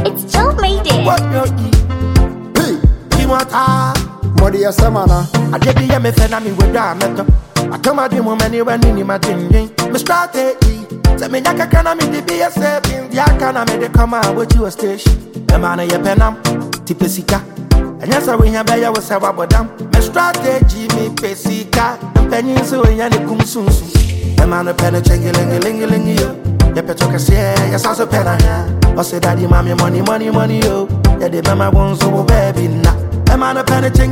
It's Joe made it. What you eat? Hey, you want Modi ya semana. I did the MFN me with that metal. I told my demon many when in my ding. My strategy. Say me yaka kana me the BSF in the akana me de come out with you a station. The man ya penam, tipesika. And yes, I will have a was a wabadam. My strategy me pesika. Penny so yan de kum soon. The man a penetrating yo. The petroka say, yes, also penna. I said, Daddy, mommy, money, yo. Yeah, the mama won't so baby now. The man a penetrating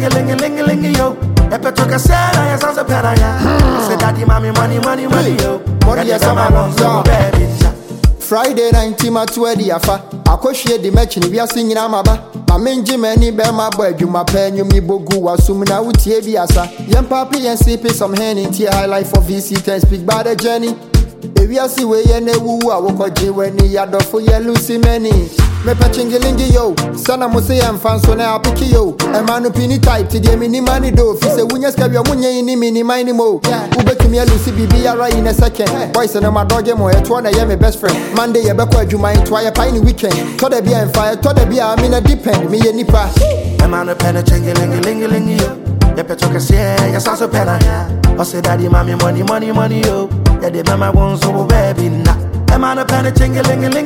yo. The petroka say, yes, also penna. I said, Daddy, mommy, money, yo. Modi ya semana. Baby now. Friday night ma 20 afa. Akohwe di match ni wiase nyina maba. Ma menje mani be ma bo adwuma pa nyum ni bogu wasum na wutie bi asa. Yem papi yen sipi some hand into highlight for VC10 speak about the journey. Ewiase we ye na wuwu awokoje wani yadofo ye lucy many. Me pa chingilingi yo. Sana mo se yem fan so na apiki yo. E manu pini type ti de mini mani do. Fi se wunya ska wi omunye ni mini mine mo. Ubetumi ya lucy bibi ara in a second. Boys na ma doge mo eto na ye me best friend. Monday ye be kwa adwuma into ya pa ni weekend. To da bia fire, to da bia me na depend me ye nipa. The man a penetrating yo. The petroka say, yes, also penna. I say, Daddy, mommy, money, yo. Yeah, the mama won't so baby now. The man a penetrating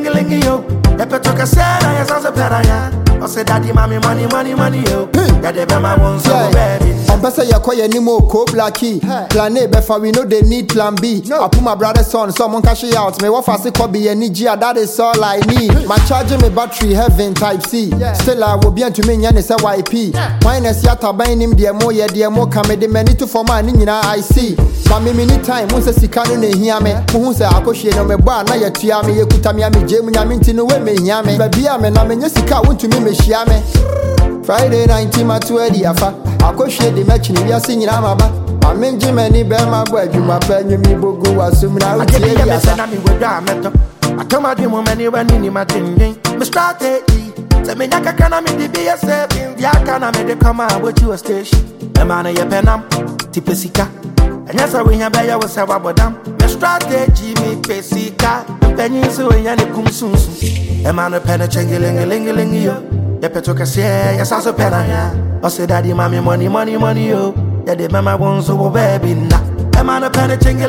yo. The petroka say, yes, also penna. I say, Daddy, mommy, money, yo. Yeah, the mama won't so baby. Pesa ya kwa ye ni mo ko blacky. Plan A befa we know they need plan B. I put my brother's son, someone cash it out. Me what fast copy any G, that is all I need. My charging me battery heaven type C. Still I will be to me and say YP. Minus yata buying him dear more come the many to for my nina I see. But me many time once a sikano ne hear me. Who say I push no me bar na ya tia me kutami me jemu nyaminti no we me hear me. Baby me na me nyesika won't to me share me. Friday night ma 20 afa. Akohwe di match ni wiase nyina maba. Ma menje mani be ma bo adwuma pa nyum ni bogu wasum na wutie bi asa. I with that metal. I told my demon many when in my ding. My strategy. Say me yaka kana me the BSF in the akana me de come out with you a station. The man ya penam, tipesika. And yes, I will have a was a wabadam. My strategy me pesika. Penny so yan de kum soon. The man a penetrating yo. The petroka say, yes, also penna. I say, Daddy, mommy, money, yo. Yeah, the mama won't so baby now. The man a penetrating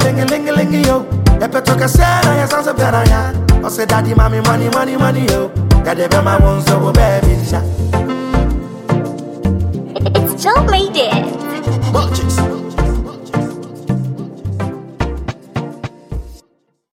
yo. The petroka say, yes, also penna. I say, Daddy, mommy, money, yo. Yeah, the mama won't so baby now. It's Joe made it. Watch it.